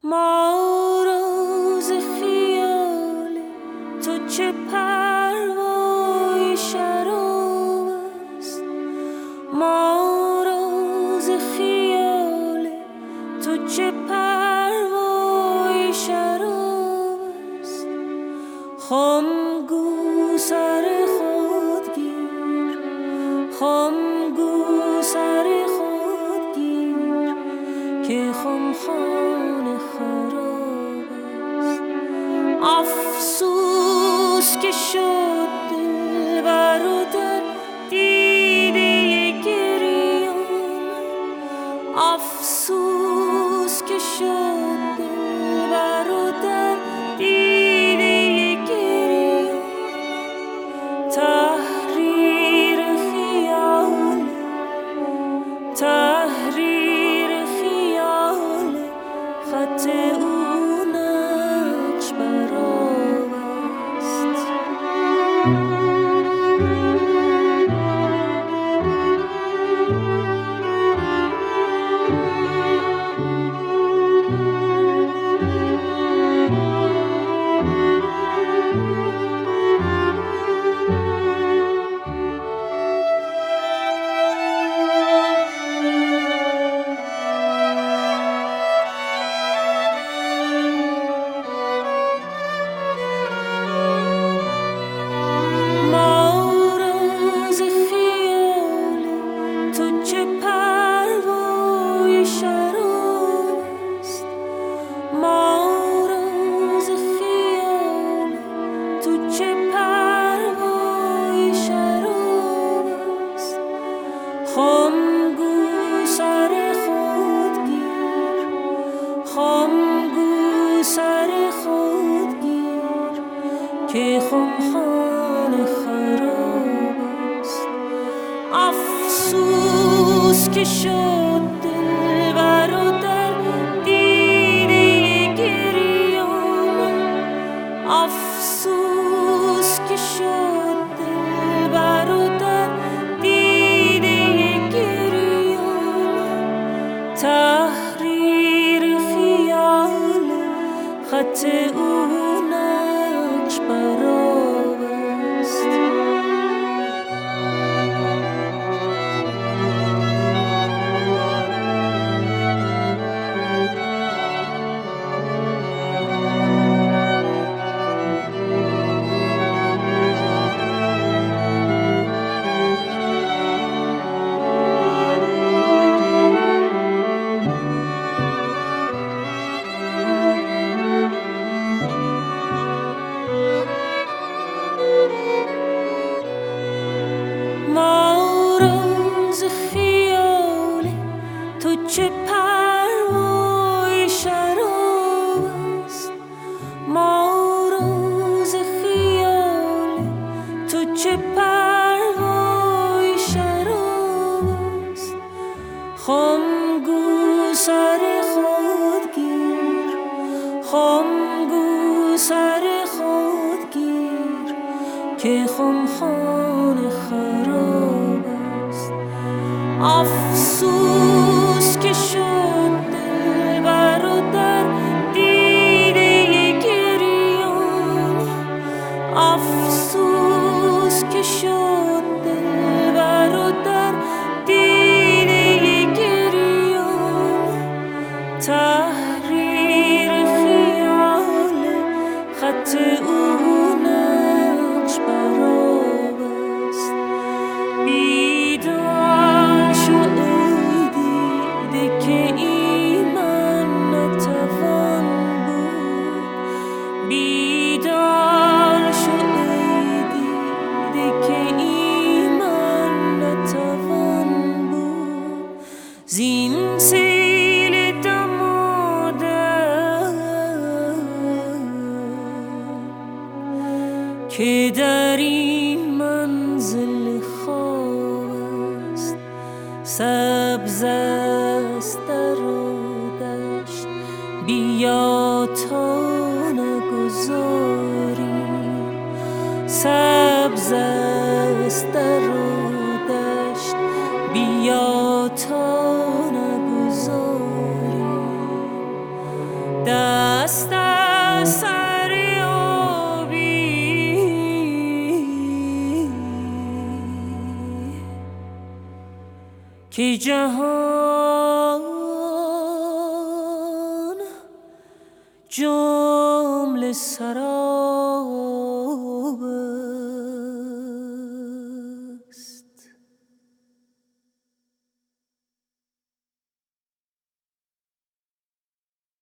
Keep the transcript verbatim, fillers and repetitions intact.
ما روز خیال تو چه پروای شراب است، ما روز خیال تو چه پروای شراب است. خم گو سر خود گیر، خم گو سر خود گیر که خم خانه خراب است. افسوس که شد دلبر و در دیده گریان، افسوس که شد دلبر و در دیده گریان. تحریر خیال، تحریر خیال، خط او نقش برآب است. خم گو سر خود گیر، خم گو سر خود گیر که خم خانه خراب است. افسوس که شد دلبر و در دیده گریان، افسوس که شد دلبر و در تحریر خیال، خط او نقش برآب است. چه پروای شراب است، ما روز خیال تو چه پروای شراب است. خم گو سر خود گیر، خم گو سر خود گیر که خم خانه خراب است. افسوس که شد دلبر و در دیده گریان، افسوس که شد دلبر و در دیده گریان. تحریر خیال، خط او نقش برآب است. بیدار شو ای دیده که ایمن نتوان بود، بیدار شو ای دیده که ایمن نتوان بود. زین سیل دمادم که در این منزل خواب است، سبز است در و دشت بیا تا نگذاری، سبز است در و دشت بیا تا نگذاری. دست از سر آبی که جهان جمله سرا